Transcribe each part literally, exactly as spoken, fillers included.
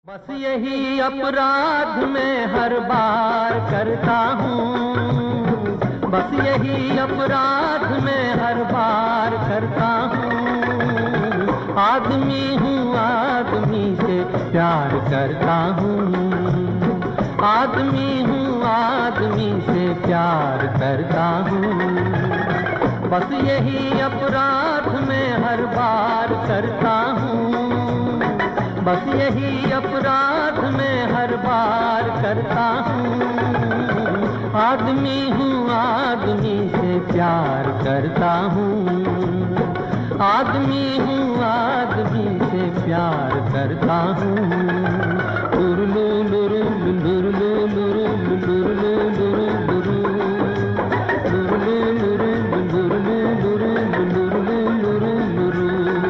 बस यही अपराध मैं हर बार करता हूँ, बस यही अपराध मैं हर बार करता हूँ। आदमी हूँ, आदमी से प्यार करता हूँ, आदमी हूँ, आदमी से प्यार करता हूँ। बस यही अपराध मैं हर बार करता हूँ, बस यही अपराध मैं हर बार करता हूँ। आदमी हूँ, आदमी से प्यार करता हूँ, आदमी हूँ, आदमी से प्यार करता हूँ। लुरलु लुरु लुरलु लुरु लुरलु लुरु लुरु लुरलु लुरु लुरलु लुरु लुरलु लुरु लुरु।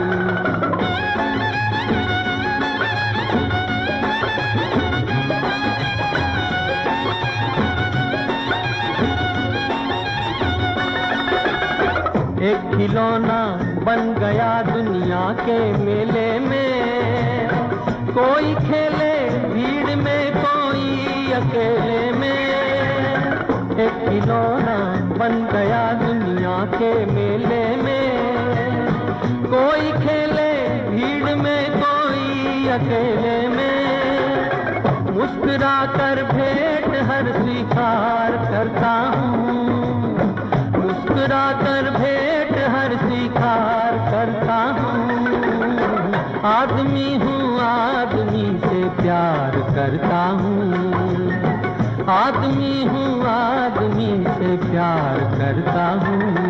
एक खिलौना बन गया दुनिया के मेले में, कोई खेले भीड़ में कोई अकेले में। एक खिलौना बन गया दुनिया के मेले में, कोई खेले भीड़ में कोई अकेले में। मुस्कुरा कर भेंट हर स्वीकार करता हूँ, मुस्कुरा कर भेंट हर स्वीकार करता हूँ। आदमी हूँ, आदमी से प्यार करता हूँ, आदमी हूँ, आदमी से प्यार करता हूँ।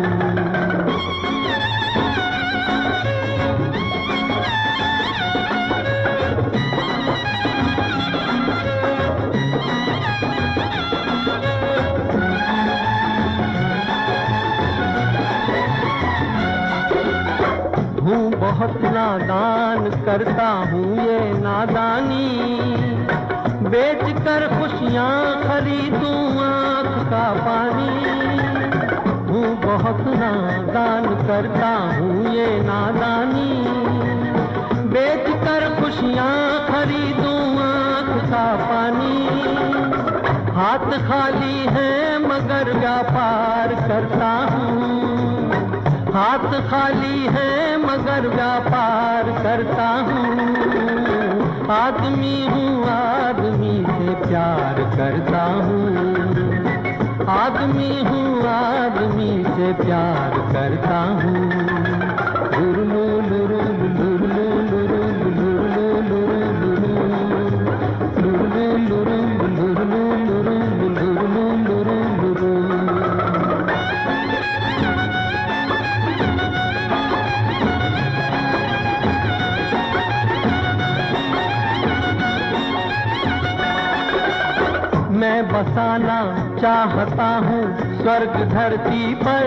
हूँ बहुत नादान, करता हूँ ये नादानी, बेच कर खुशियाँ खरीदूँ आँख का पानी। हूँ बहुत नादान, करता हूँ ये नादानी, बेच कर खुशियाँ खरीदूँ आँख का पानी। हाथ खाली है मगर व्यापार करता हूँ, हाथ खाली है मगर व्यापार करता हूँ। आदमी हूँ, आदमी से प्यार करता हूँ, आदमी हूँ, आदमी से प्यार करता हूँ। लुरलु लुरु लुरलु लुरु लुरलु लुरु लुरु लुरलु लुरु लुरलु लुरु लुरलु लुरु लुरु। मैं बसाना चाहता हूँ स्वर्ग धरती पर,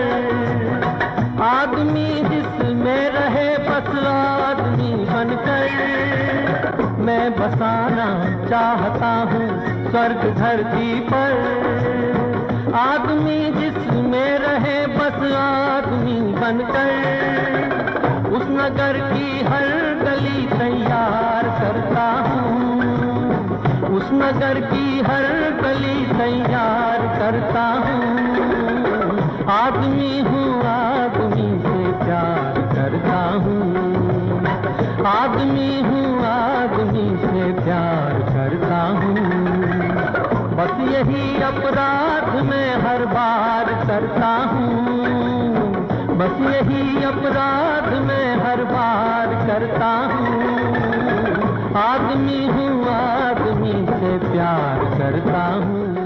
आदमी जिसमें रहे बस आदमी बनकर। मैं बसाना चाहता हूँ स्वर्ग धरती पर, आदमी जिसमें रहे बस आदमी बनकर। उस नगर की हर गली तैयार करता हूँ, उस नगर की हर गली तैयार करता हूँ। आदमी हूँ, आदमी से प्यार करता हूँ, आदमी हूँ, आदमी से प्यार करता हूँ। बस यही अपराध मैं हर बार करता हूँ, बस यही अपराध मैं हर बार करता हूँ। आदमी हूँ, आदमी से प्यार करता हूँ।